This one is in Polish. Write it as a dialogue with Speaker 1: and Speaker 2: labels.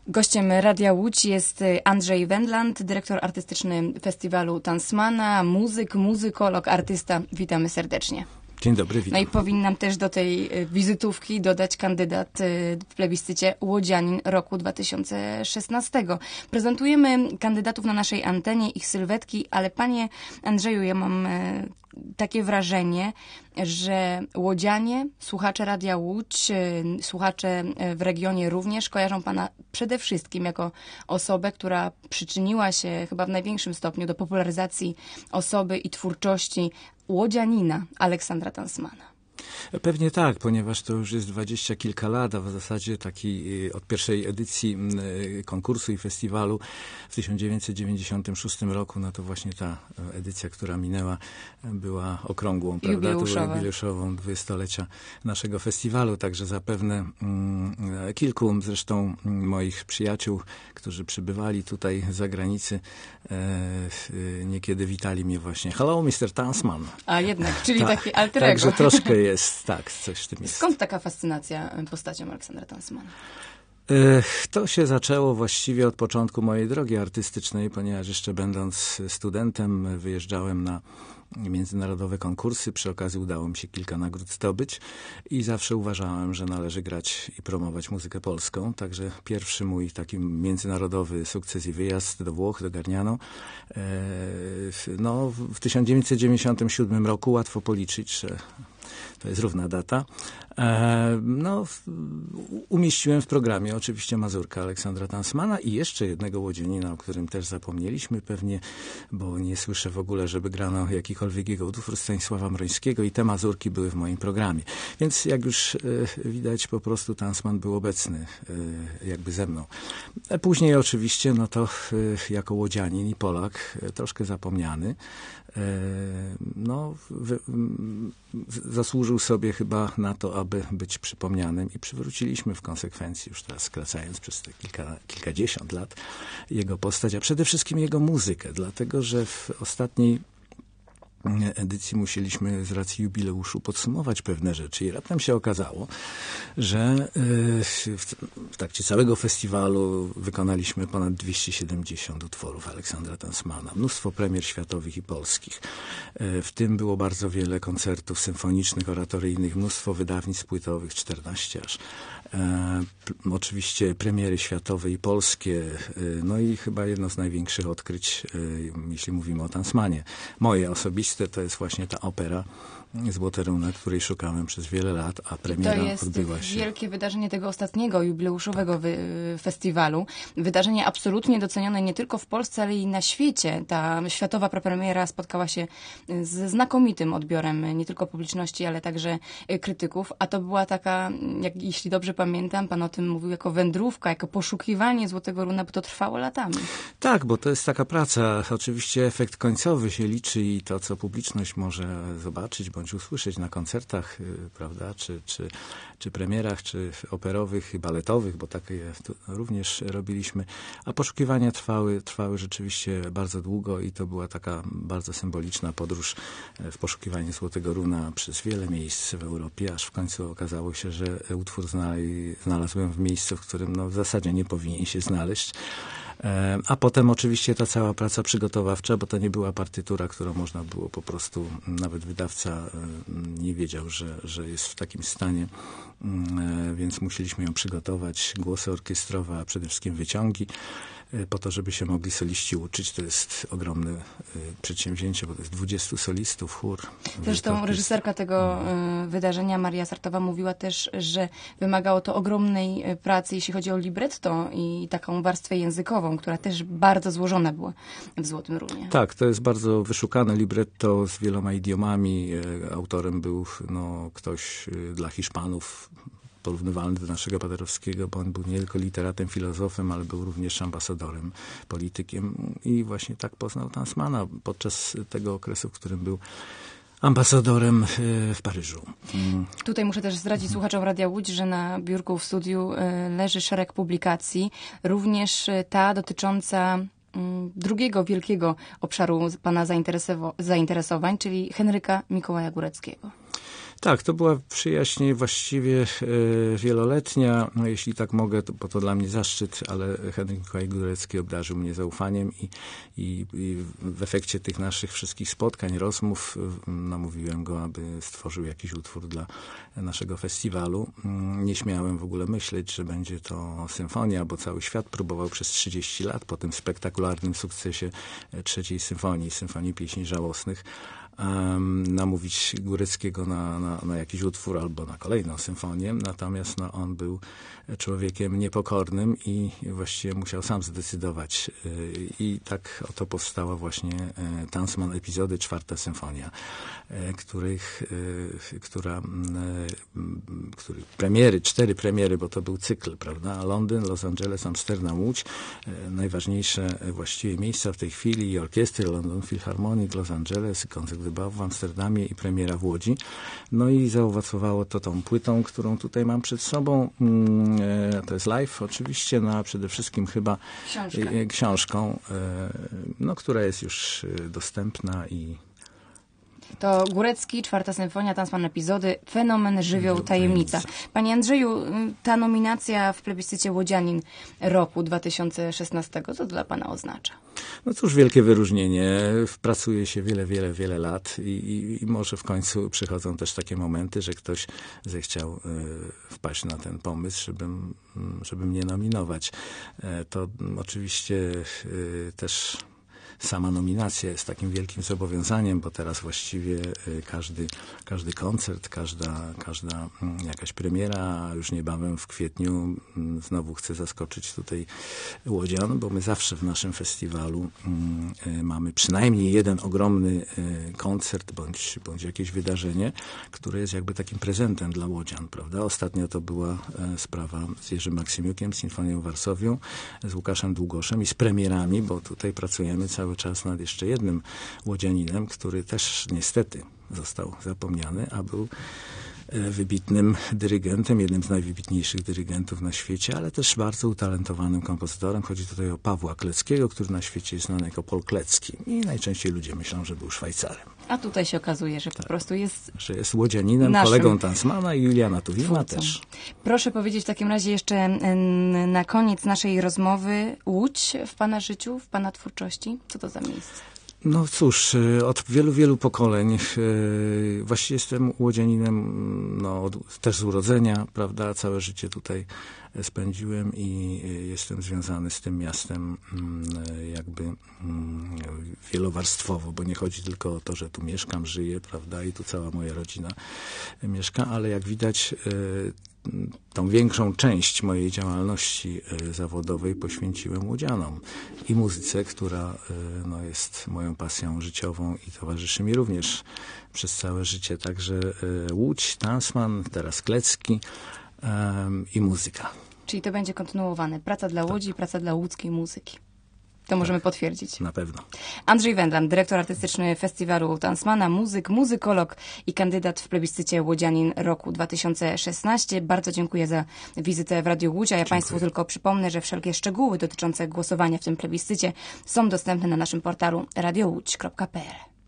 Speaker 1: Gościem Radia Łódź jest Andrzej Wendland, dyrektor artystyczny festiwalu Tansmana, muzyk, muzykolog, artysta. Witamy serdecznie.
Speaker 2: Dzień dobry, witam.
Speaker 1: No i powinnam też do tej wizytówki dodać kandydat w plebiscycie Łodzianin roku 2016. Prezentujemy kandydatów na naszej antenie, ich sylwetki, ale panie Andrzeju, ja mam takie wrażenie, że łodzianie, słuchacze Radia Łódź, słuchacze w regionie również kojarzą pana przede wszystkim jako osobę, która przyczyniła się chyba w największym stopniu do popularyzacji osoby i twórczości łodzianina Aleksandra Tansmana.
Speaker 2: Pewnie tak, ponieważ to już jest 20 kilka lat, a w zasadzie od pierwszej edycji konkursu i festiwalu w 1996 roku, no to właśnie ta edycja, która minęła, była okrągłą, prawda? Jubileuszową 20-lecia naszego festiwalu, także zapewne kilku zresztą moich przyjaciół, którzy przybywali tutaj z zagranicy, niekiedy witali mnie właśnie. Hello, Mr. Tansman.
Speaker 1: A jednak, czyli taki alter ego.
Speaker 2: Także troszkę jest, tak, coś w tym jest.
Speaker 1: Skąd taka fascynacja postacią Aleksandra Tansmana?
Speaker 2: To się zaczęło właściwie od początku mojej drogi artystycznej, ponieważ jeszcze będąc studentem wyjeżdżałem na międzynarodowe konkursy. Przy okazji udało mi się kilka nagród zdobyć i zawsze uważałem, że należy grać i promować muzykę polską. Także pierwszy mój taki międzynarodowy sukces i wyjazd do Włoch, do Garniano. No, w 1997 roku, łatwo policzyć, że to jest równa data. No, umieściłem w programie oczywiście mazurka Aleksandra Tansmana i jeszcze jednego łodzianina, o którym też zapomnieliśmy pewnie, bo nie słyszę w ogóle, żeby grano jakikolwiek jego utwór Stanisława Mrońskiego i te mazurki były w moim programie. Więc jak już widać, po prostu Tansman był obecny jakby ze mną. Później oczywiście, no to jako łodzianin i Polak, troszkę zapomniany, no, zasłużył sobie chyba na to, aby być przypomnianym i przywróciliśmy w konsekwencji, już teraz skracając przez te kilkadziesiąt lat, jego postać, a przede wszystkim jego muzykę, dlatego że w ostatniej edycji musieliśmy z racji jubileuszu podsumować pewne rzeczy i raptem się okazało, że w trakcie całego festiwalu wykonaliśmy ponad 270 utworów Aleksandra Tansmana, mnóstwo premier światowych i polskich. W tym było bardzo wiele koncertów symfonicznych, oratoryjnych, mnóstwo wydawnictw płytowych, 14 aż. Oczywiście premiery światowe i polskie, no i chyba jedno z największych odkryć, jeśli mówimy o Tansmanie. Moje osobiste to jest właśnie ta opera Złote Runy, której szukałem przez wiele lat, a premiera odbyła się.
Speaker 1: To jest wielkie wydarzenie tego ostatniego jubileuszowego festiwalu. Wydarzenie absolutnie docenione nie tylko w Polsce, ale i na świecie. Ta światowa premiera spotkała się ze znakomitym odbiorem nie tylko publiczności, ale także krytyków. A to była taka, jeśli dobrze pamiętam, pan o tym mówił, jako wędrówka, jako poszukiwanie Złotego Runa, bo to trwało latami. Tak,
Speaker 2: bo to jest taka praca. Oczywiście efekt końcowy się liczy i to, co publiczność może zobaczyć, bądź usłyszeć na koncertach, prawda, czy premierach, czy operowych, baletowych, bo takie również robiliśmy. A poszukiwania trwały rzeczywiście bardzo długo i to była taka bardzo symboliczna podróż w poszukiwaniu Złotego Runa przez wiele miejsc w Europie, aż w końcu okazało się, że utwór znalazłem w miejscu, w którym no, w zasadzie nie powinien się znaleźć. A potem oczywiście ta cała praca przygotowawcza, bo to nie była partytura, którą można było po prostu, nawet wydawca nie wiedział, że jest w takim stanie, więc musieliśmy ją przygotować, głosy orkiestrowe, a przede wszystkim wyciągi, po to, żeby się mogli soliści uczyć. To jest ogromne przedsięwzięcie, bo to jest 20 solistów, chór.
Speaker 1: Zresztą reżyserka tego wydarzenia, Maria Sartowa, mówiła też, że wymagało to ogromnej pracy, jeśli chodzi o libretto i taką warstwę językową, która też bardzo złożona była w Złotym Runie.
Speaker 2: Tak, to jest bardzo wyszukane libretto z wieloma idiomami. Autorem był ktoś dla Hiszpanów, porównywalny do naszego Paderewskiego, bo on był nie tylko literatem, filozofem, ale był również ambasadorem, politykiem i właśnie tak poznał Tansmana podczas tego okresu, w którym był ambasadorem w Paryżu.
Speaker 1: Tutaj muszę też zdradzić słuchaczom Radia Łódź, że na biurku w studiu leży szereg publikacji, również ta dotycząca drugiego wielkiego obszaru pana zainteresowań, czyli Henryka Mikołaja Góreckiego.
Speaker 2: Tak, to była przyjaźń właściwie wieloletnia, no jeśli tak mogę, bo to dla mnie zaszczyt, ale Henryk Mikołaj Górecki obdarzył mnie zaufaniem i w efekcie tych naszych wszystkich spotkań, rozmów namówiłem go, aby stworzył jakiś utwór dla naszego festiwalu. Nie śmiałem w ogóle myśleć, że będzie to symfonia, bo cały świat próbował przez 30 lat po tym spektakularnym sukcesie trzeciej symfonii pieśni żałosnych, namówić Góreckiego na jakiś utwór albo na kolejną symfonię. Natomiast no, on był człowiekiem niepokornym i właściwie musiał sam zdecydować. I tak oto powstała właśnie Tansman Epizody, czwarta symfonia, których premiery, 4 premiery, bo to był cykl, prawda? Londyn, Los Angeles, Amsterdam, Łódź. Najważniejsze właściwie miejsca w tej chwili: orkiestry London Philharmonic, Los Angeles, koncert w Amsterdamie i premiera w Łodzi. No i zaowocowało to tą płytą, którą tutaj mam przed sobą. To jest live oczywiście, no a przede wszystkim chyba książką, no, która jest już dostępna i
Speaker 1: To Górecki, czwarta symfonia, Tansman Epizody, Fenomen, Żywioł, Tajemnica. Panie Andrzeju, ta nominacja w plebiscycie Łodzianin roku 2016, co dla pana oznacza?
Speaker 2: No cóż, wielkie wyróżnienie. Pracuje się wiele lat i może w końcu przychodzą też takie momenty, że ktoś zechciał wpaść na ten pomysł, żeby mnie nominować. To oczywiście też sama nominacja jest takim wielkim zobowiązaniem, bo teraz właściwie każdy koncert, każda jakaś premiera, już niebawem w kwietniu znowu chcę zaskoczyć tutaj łodzian, bo my zawsze w naszym festiwalu mamy przynajmniej jeden ogromny koncert bądź jakieś wydarzenie, które jest jakby takim prezentem dla łodzian, prawda? Ostatnio to była sprawa z Jerzym Maksymiukiem, z Sinfonią Warsowią, z Łukaszem Długoszem i z premierami, bo tutaj pracujemy cały czas nad jeszcze jednym łodzianinem, który też niestety został zapomniany, a był wybitnym dyrygentem, jednym z najwybitniejszych dyrygentów na świecie, ale też bardzo utalentowanym kompozytorem. Chodzi tutaj o Pawła Kleckiego, który na świecie jest znany jako Paul Klecki. I najczęściej ludzie myślą, że był Szwajcarem.
Speaker 1: A tutaj się okazuje, że po prostu jest...
Speaker 2: Że jest łodzianinem, kolegą Tansmana i Juliana Tuwima też.
Speaker 1: Proszę powiedzieć w takim razie jeszcze na koniec naszej rozmowy, Łódź w pana życiu, w pana twórczości? Co to za miejsce?
Speaker 2: No cóż, od wielu pokoleń właściwie jestem łodzianinem, no, też z urodzenia, prawda, całe życie tutaj spędziłem i jestem związany z tym miastem jakby wielowarstwowo, bo nie chodzi tylko o to, że tu mieszkam, żyję, prawda, i tu cała moja rodzina mieszka, ale jak widać tą większą część mojej działalności zawodowej poświęciłem łodzianom i muzyce, która no, jest moją pasją życiową i towarzyszy mi również przez całe życie. Także Łódź, Tansman, teraz Klecki i muzyka.
Speaker 1: Czyli to będzie kontynuowane. Praca dla Łodzi, praca dla łódzkiej muzyki. To możemy potwierdzić.
Speaker 2: Na pewno.
Speaker 1: Andrzej Wendland, dyrektor artystyczny festiwalu Tansmana, muzyk, muzykolog i kandydat w plebiscycie Łodzianin roku 2016. Bardzo dziękuję za wizytę w Radiu Łódź, a ja Państwu tylko przypomnę, że wszelkie szczegóły dotyczące głosowania w tym plebiscycie są dostępne na naszym portalu radiołódź.pl.